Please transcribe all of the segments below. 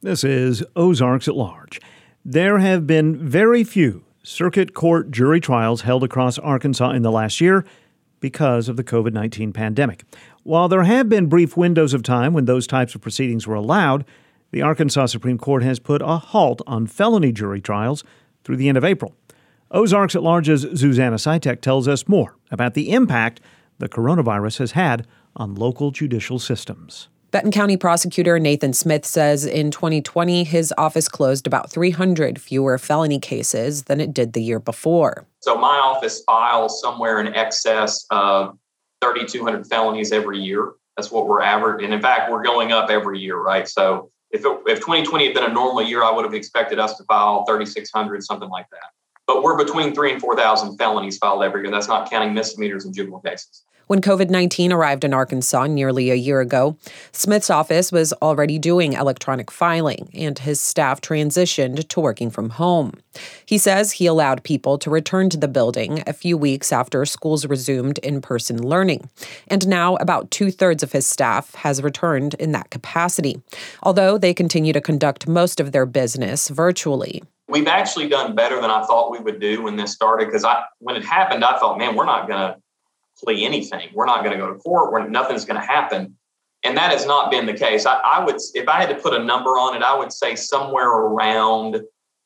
This is Ozarks at Large. There have been very few circuit court jury trials held across Arkansas in the last year because of the COVID-19 pandemic. While there have been brief windows of time when those types of proceedings were allowed, the Arkansas Supreme Court has put a halt on felony jury trials through the end of April. Ozarks at Large's Susanna Sitek tells us more about the impact the coronavirus has had on local judicial systems. Benton County Prosecutor Nathan Smith says in 2020, his office closed about 300 fewer felony cases than it did the year before. So my office files somewhere in excess of 3,200 felonies every year. That's what we're averaging. And in fact, we're going up every year, right? So if 2020 had been a normal year, I would have expected us to file 3,600, something like that. But we're between 3,000 and 4,000 felonies filed every year. That's not counting misdemeanors and juvenile cases. When COVID-19 arrived in Arkansas nearly a year ago, Smith's office was already doing electronic filing, and his staff transitioned to working from home. He says he allowed people to return to the building a few weeks after schools resumed in-person learning. And now about 2/3 of his staff has returned in that capacity, although they continue to conduct most of their business virtually. We've actually done better than I thought we would do when this started, because when it happened, I thought, man, we're not going to plea anything. We're not going to go to court. Nothing's going to happen. And that has not been the case. I would, if I had to put a number on it, I would say somewhere around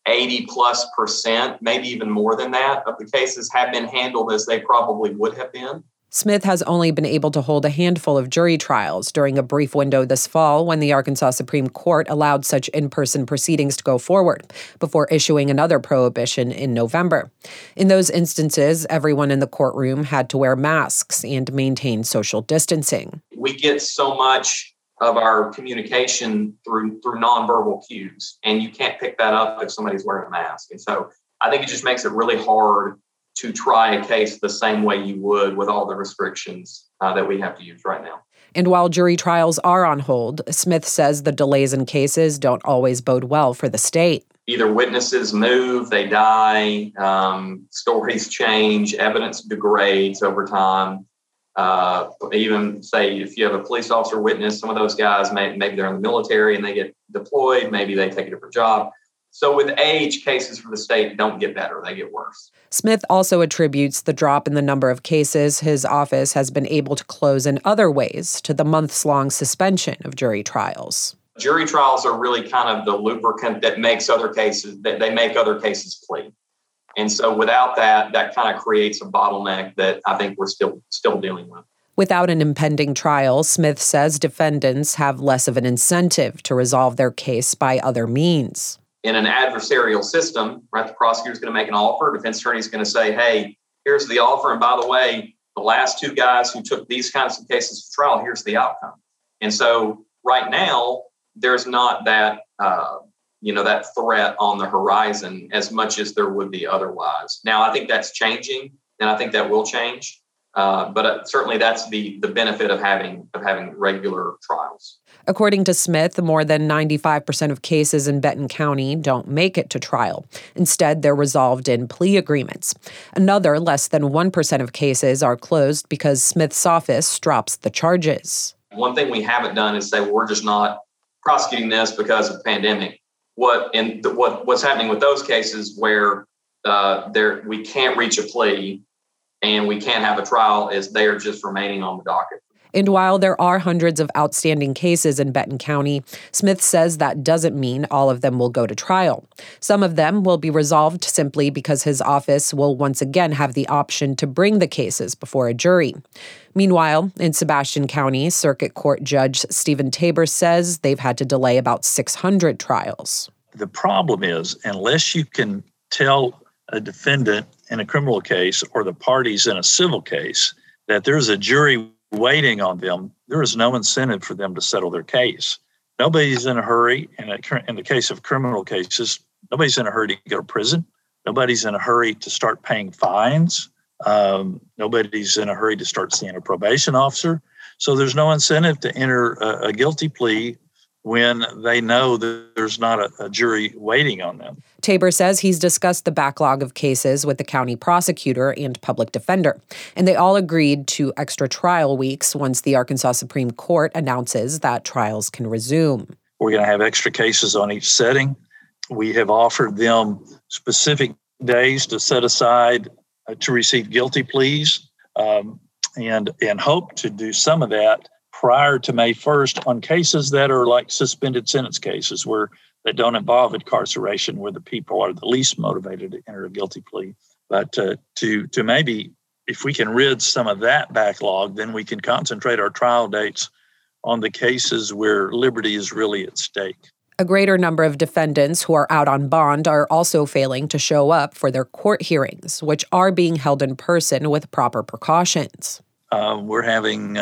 80+%, maybe even more than that, of the cases have been handled as they probably would have been. Smith has only been able to hold a handful of jury trials during a brief window this fall when the Arkansas Supreme Court allowed such in-person proceedings to go forward before issuing another prohibition in November. In those instances, everyone in the courtroom had to wear masks and maintain social distancing. We get so much of our communication through nonverbal cues, and you can't pick that up if somebody's wearing a mask. And so I think it just makes it really hard to try a case the same way you would with all the restrictions that we have to use right now. And while jury trials are on hold, Smith says the delays in cases don't always bode well for the state. Either witnesses move, they die, stories change, evidence degrades over time. Even say if you have a police officer witness, some of those guys, maybe they're in the military and they get deployed, maybe they take a different job. So with age, cases for the state don't get better, they get worse. Smith also attributes the drop in the number of cases his office has been able to close in other ways to the months-long suspension of jury trials. Jury trials are really kind of the lubricant that makes other cases, that they make other cases plea. And so without that, that kind of creates a bottleneck that I think we're still dealing with. Without an impending trial, Smith says defendants have less of an incentive to resolve their case by other means. In an adversarial system, right, the prosecutor's going to make an offer, defense attorney's going to say, hey, here's the offer. And by the way, the last two guys who took these kinds of cases to trial, here's the outcome. And so right now, there's not that, that threat on the horizon as much as there would be otherwise. Now, I think that's changing, and I think that will change. But certainly that's the benefit of having regular trials. According to Smith, more than 95% of cases in Benton County don't make it to trial. Instead, they're resolved in plea agreements. Another less than 1% of cases are closed because Smith's office drops the charges. One thing we haven't done is say, well, we're just not prosecuting this because of the pandemic. What's happening with those cases where we can't reach a plea and we can't have a trial is they're just remaining on the docket. And while there are hundreds of outstanding cases in Benton County, Smith says that doesn't mean all of them will go to trial. Some of them will be resolved simply because his office will once again have the option to bring the cases before a jury. Meanwhile, in Sebastian County, Circuit Court Judge Stephen Tabor says they've had to delay about 600 trials. The problem is, unless you can tell a defendant in a criminal case or the parties in a civil case that there's a jury waiting on them, there is no incentive for them to settle their case. Nobody's in a hurry. In the case of criminal cases, nobody's in a hurry to go to prison. Nobody's in a hurry to start paying fines. Nobody's in a hurry to start seeing a probation officer. So there's no incentive to enter a guilty plea when they know that there's not a jury waiting on them. Tabor says he's discussed the backlog of cases with the county prosecutor and public defender, and they all agreed to extra trial weeks once the Arkansas Supreme Court announces that trials can resume. We're going to have extra cases on each setting. We have offered them specific days to set aside to receive guilty pleas, and hope to do some of that prior to May 1st on cases that are like suspended sentence cases that don't involve incarceration, where the people are the least motivated to enter a guilty plea. But to maybe, if we can rid some of that backlog, then we can concentrate our trial dates on the cases where liberty is really at stake. A greater number of defendants who are out on bond are also failing to show up for their court hearings, which are being held in person with proper precautions. We're having,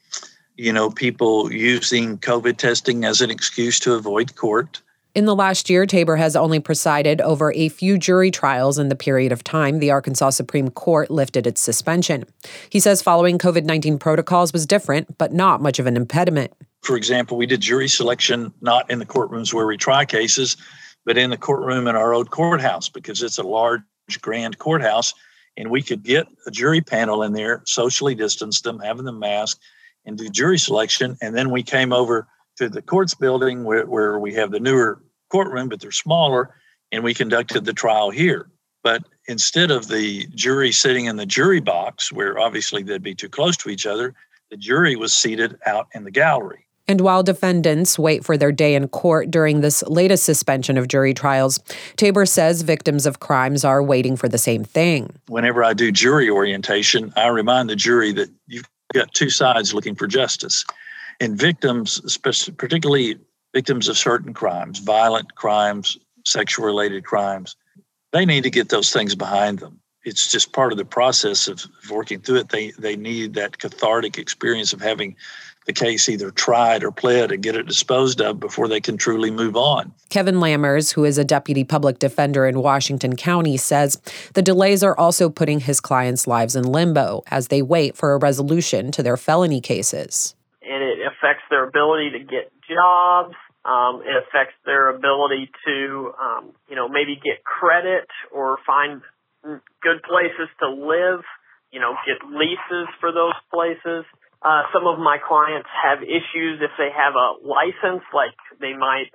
people using COVID testing as an excuse to avoid court. In the last year, Tabor has only presided over a few jury trials in the period of time the Arkansas Supreme Court lifted its suspension. He says following COVID-19 protocols was different, but not much of an impediment. For example, we did jury selection not in the courtrooms where we try cases, but in the courtroom in our old courthouse, because it's a large, grand courthouse, and we could get a jury panel in there, socially distance them, having them masked, and do jury selection. And then we came over to the courts building where we have the newer courtroom, but they're smaller, and we conducted the trial here. But instead of the jury sitting in the jury box, where obviously they'd be too close to each other, the jury was seated out in the gallery. And while defendants wait for their day in court during this latest suspension of jury trials, Tabor says victims of crimes are waiting for the same thing. Whenever I do jury orientation, I remind the jury that you've got two sides looking for justice. And victims, particularly victims of certain crimes, violent crimes, sexual-related crimes, they need to get those things behind them. It's just part of the process of working through it. They need that cathartic experience of having the case either tried or pled and get it disposed of before they can truly move on. Kevin Lammers, who is a deputy public defender in Washington County, says the delays are also putting his clients' lives in limbo as they wait for a resolution to their felony cases. And it affects their ability to get jobs. It affects their ability to, maybe get credit or find good places to live, get leases for those places. Some of my clients have issues if they have a license, like they might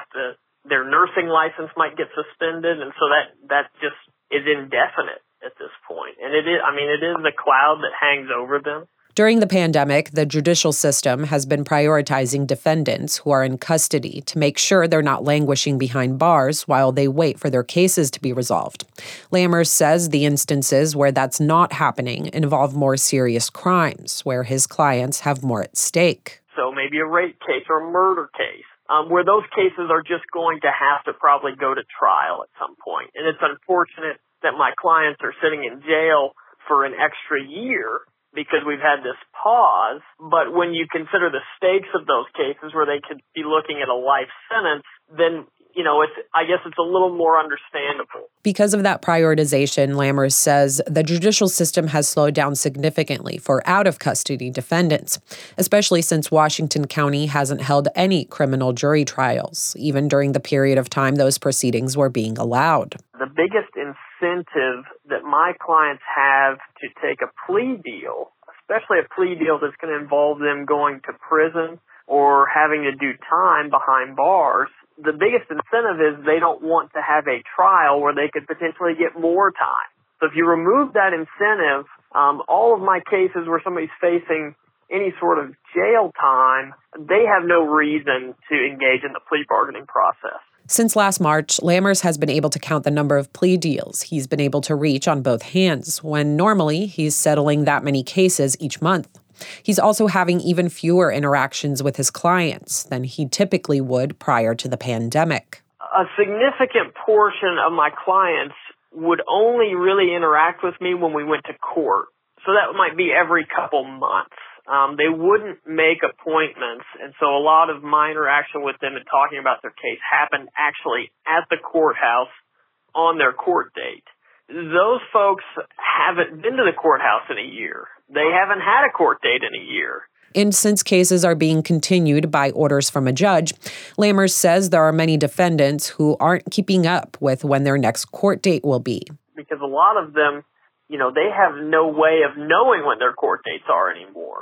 their nursing license might get suspended, and so that just is indefinite at this point. And it is the cloud that hangs over them. During the pandemic, the judicial system has been prioritizing defendants who are in custody to make sure they're not languishing behind bars while they wait for their cases to be resolved. Lammers says the instances where that's not happening involve more serious crimes, where his clients have more at stake. So maybe a rape case or a murder case, where those cases are just going to have to probably go to trial at some point. And it's unfortunate that my clients are sitting in jail for an extra year because we've had this pause. But when you consider the stakes of those cases where they could be looking at a life sentence, then, it's a little more understandable. Because of that prioritization, Lammers says the judicial system has slowed down significantly for out-of-custody defendants, especially since Washington County hasn't held any criminal jury trials, even during the period of time those proceedings were being allowed. The biggest incentive that my clients have to take a plea deal, especially a plea deal that's going to involve them going to prison or having to do time behind bars, the biggest incentive is they don't want to have a trial where they could potentially get more time. So if you remove that incentive, all of my cases where somebody's facing any sort of jail time, they have no reason to engage in the plea bargaining process. Since last March, Lammers has been able to count the number of plea deals he's been able to reach on both hands, when normally he's settling that many cases each month. He's also having even fewer interactions with his clients than he typically would prior to the pandemic. A significant portion of my clients would only really interact with me when we went to court. So that might be every couple months. They wouldn't make appointments, and so a lot of my interaction with them and talking about their case happened actually at the courthouse on their court date. Those folks haven't been to the courthouse in a year. They haven't had a court date in a year. And since cases are being continued by orders from a judge, Lammers says there are many defendants who aren't keeping up with when their next court date will be. Because a lot of them, they have no way of knowing when their court dates are anymore.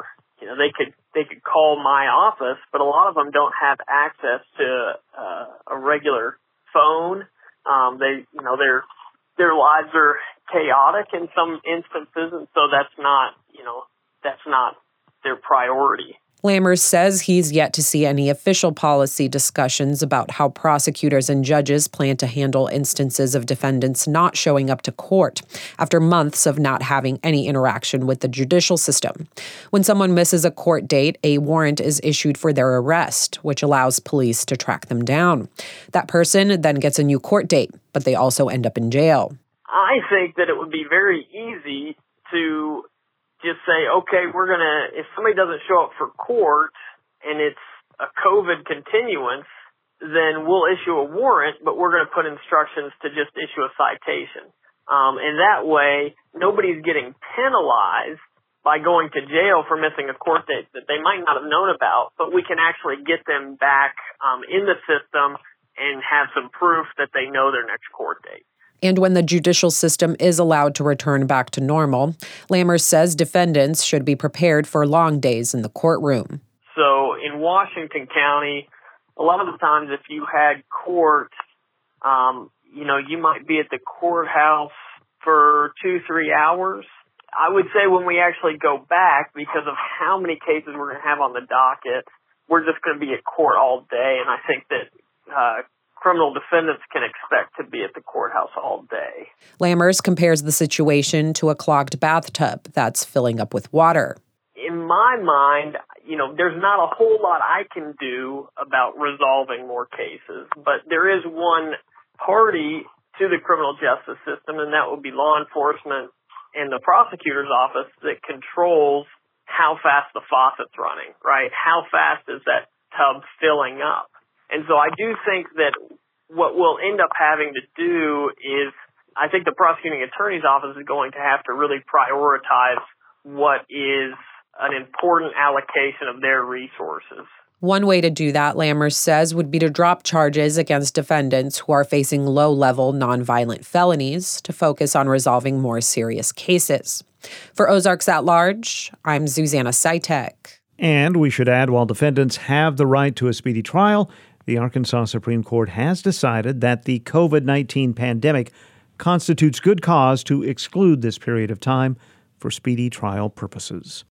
they could call my office, but a lot of them don't have access to a regular phone. Their lives are chaotic in some instances, and so that's not their priority. Lammers says he's yet to see any official policy discussions about how prosecutors and judges plan to handle instances of defendants not showing up to court after months of not having any interaction with the judicial system. When someone misses a court date, a warrant is issued for their arrest, which allows police to track them down. That person then gets a new court date, but they also end up in jail. I think that it would be very easy to just say, okay, if somebody doesn't show up for court and it's a COVID continuance, then we'll issue a warrant, but we're going to put instructions to just issue a citation. And that way, nobody's getting penalized by going to jail for missing a court date that they might not have known about, but we can actually get them back in the system and have some proof that they know their next court date. And when the judicial system is allowed to return back to normal, Lammers says defendants should be prepared for long days in the courtroom. So in Washington County, a lot of the times if you had court, you might be at the courthouse for 2-3 hours. I would say when we actually go back, because of how many cases we're going to have on the docket, we're just going to be at court all day. And I think that criminal defendants can expect to be at the courthouse all day. Lammers compares the situation to a clogged bathtub that's filling up with water. In my mind, there's not a whole lot I can do about resolving more cases, but there is one party to the criminal justice system, and that would be law enforcement and the prosecutor's office that controls how fast the faucet's running, right? How fast is that tub filling up? And so I do think that what we'll end up having to do is, I think the prosecuting attorney's office is going to have to really prioritize what is an important allocation of their resources. One way to do that, Lammers says, would be to drop charges against defendants who are facing low-level nonviolent felonies to focus on resolving more serious cases. For Ozarks at Large, I'm Zuzanna Sitek. And we should add, while defendants have the right to a speedy trial, the Arkansas Supreme Court has decided that the COVID-19 pandemic constitutes good cause to exclude this period of time for speedy trial purposes.